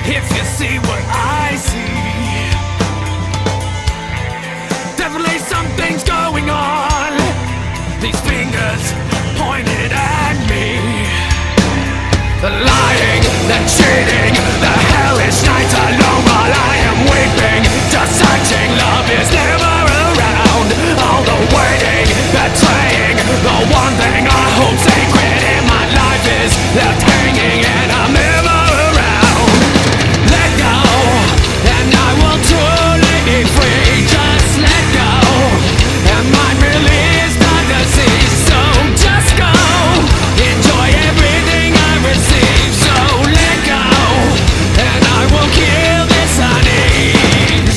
If you see what I see, definitely something's going on. These fingers pointed at me. The lying, the cheating, the hellish nights alone while I am weeping. Just searching, love is never around. All the waiting, betraying, the one thing I hold sacred in my life is left hanging and I'm never around. Let go, and I will truly be free. Just let go, and mine release the disease. So just go, enjoy everything I receive. So let go, and I will kill this unease.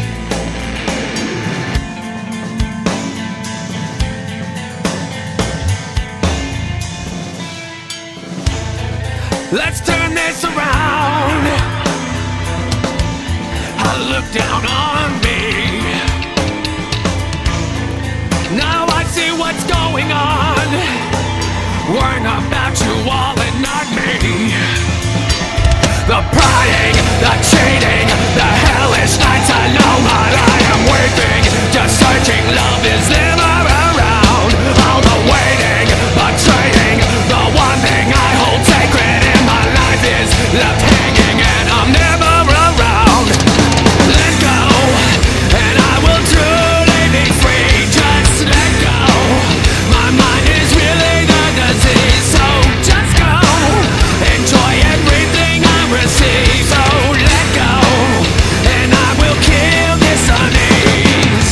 Let's turn this around. I look down on me. Now I see what's going on. Worrying about you all and not me. The prying, the cheating, the hellish nights alone while I am weeping. Just searching, love is never around. All the waiting, betraying, the one thing I hold sacred in my life is left hanging and I'm never around. Let go, and I will truly be free. Just let go, my mind is really the disease. So just go, enjoy everything I receive. So let go, and I will kill this unease.